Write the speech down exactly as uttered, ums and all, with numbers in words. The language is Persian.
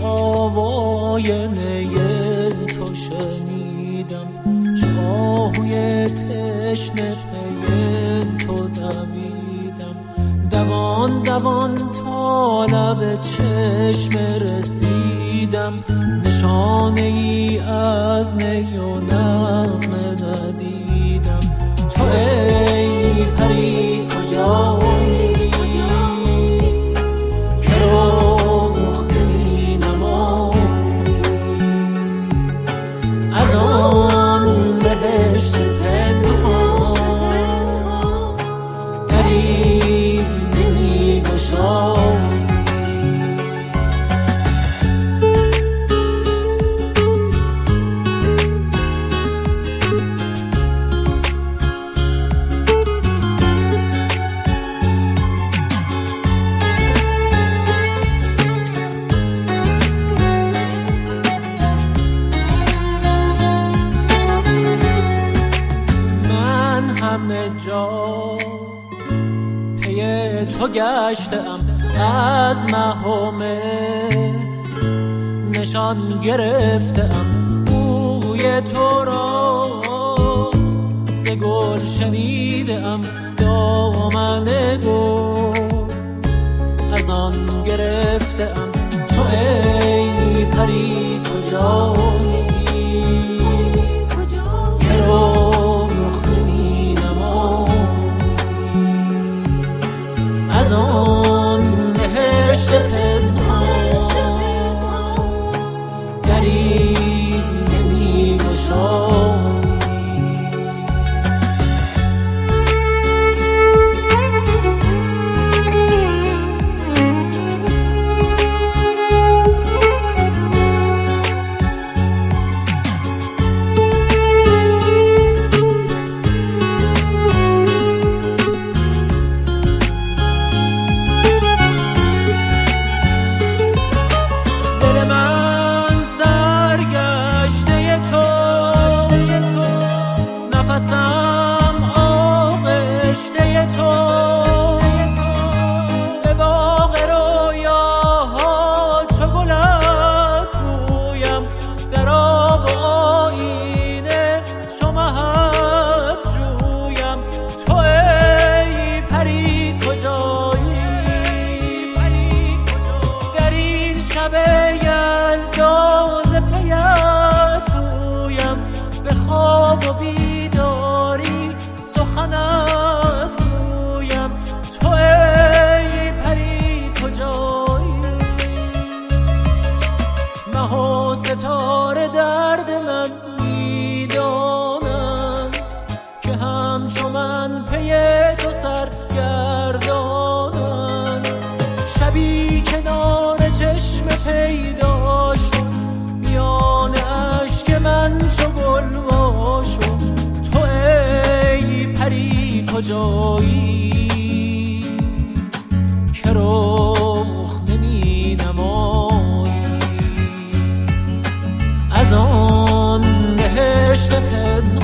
آواینه تو شنیدم، چو آهوی تشنه پی تو دویدم. دوان دوان تا لب چشم رسیدم، نشانه ای از نی و نغمه ندیدم. تو ای پری کجایی که رخ نمی نمایی، از آن بهشت پنهان دری نمی گشایی. همه جا پی تو گشتم، از مه و مهر نشان گرفتم. بوی تو را ز گل شنیدم، دامن گل از آن گرفتم. تو ای پری کجایی که رخ نمی از آن بهشت پنهان دری نمی گشایی. نفسم آغشته تو، به باغ رویاها چو گلت رویم، در آب و آیینه چو مهت جویم. تو ای پری کجایی در این شب یلدا ز پیت رویم، به خواب و بیداری سخنت گویم. تو ای پری کجایی مه و ستاره درد من میدانم، که همچو من پی تو سرگردانم. شبی کنار چشم پیدا شد، میان اشک من چو گل وا شد. تو ای پری کجایی که رخ نمی نمایی، از آن بهشت پنهان